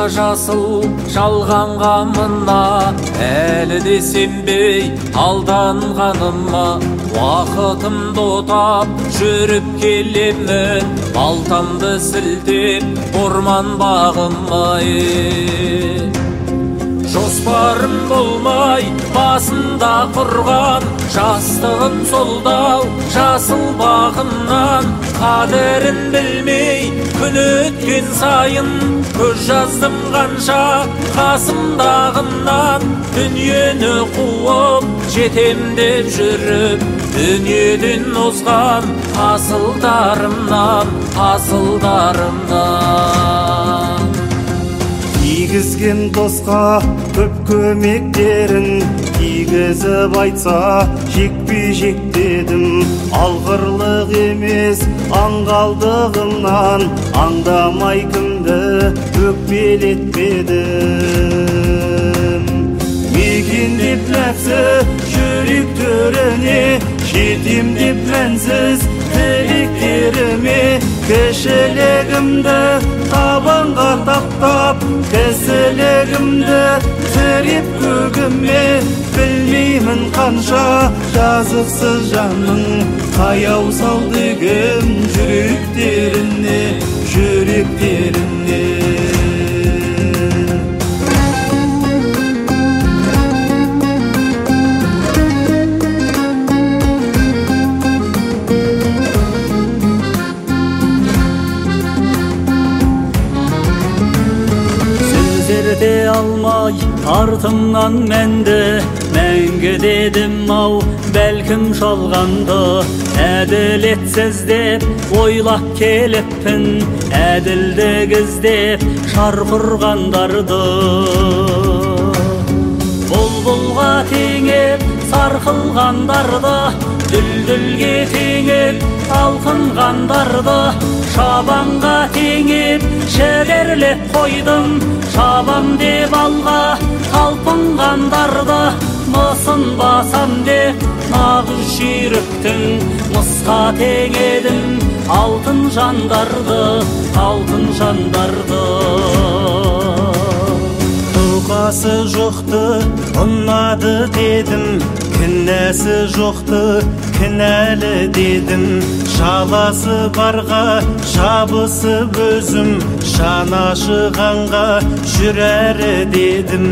жасыл жалғанға мына әлі де сенбей алданғаныма уақытымды отап жүріп келемін балтамды сілтеп орман бағыма жоспарым болмай басында құрған жастығым солдау жасыл бағымнан қадірін білмей күн өткен сайын көз жаздым қанша қасымдағымнан дүниені қуып жетем деп жүріп дүниеден озған асылдарымнан тигізген досқа көп көмектерін тигізіп айтса жекпе-жек дедім алғырлық емес аңғалдығымнан аңдамай кімді өкпелетпедім мекендеп нәпсі жүрек төріне жетем деп мәнсіз тілектеріме кішілігімді табанға таптап кісілігімді тіреп көгіме білмеймін қанша жазықсыз жанның қаяу салды кім жүректеріне Сөздерде алмай артымнан мәнді мәңгі дедім ау бәлкім жалғанды әділетсіз деп ойлап келіппін әділдік іздеп шарқ ұрғандарды бұлбұлға теңеп сарқылғандарды дүлдүлге теңеп алқынғандарды шабанға теңеп шідерлеп қойдым шабам деп алға талпынғандарды мысын басам деп нағыз жүйріктің мысқа теңедім алтын жандарды тұлғасы жоқты ұнады дедім кінәсі жоқты кінәлі дедім жаласы барға жабысып өзім жан ашығанға жүрәрі дедім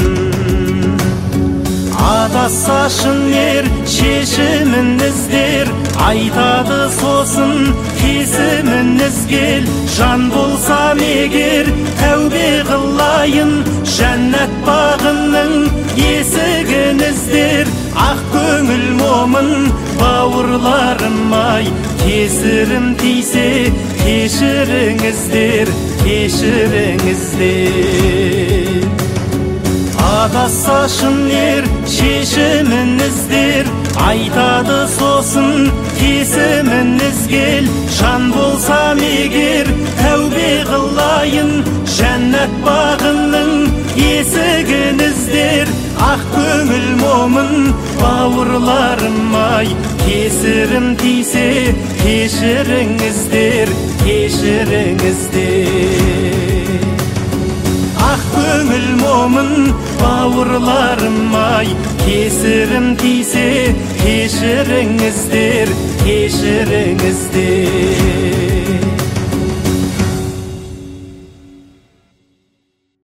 адасса шын ер шешімін іздер айтады сосын кесімін ізгел жан болсам егер тәубе қылайын жәннат бағының есігін іздер ақ көңіл момын бауырларым-ай кесірім тисе кешіріңіздер адасса шын ер шешімін іздер айтады сосын кесімін ізгел жан болсам егер тәубе қылайын жәннат бағының есігін іздер ақ көңіл момын бауырларым-ай кесірім тисе кешіріңіздер ақ көңіл момын бауырларым-ай кесірім тисе кешіріңіздер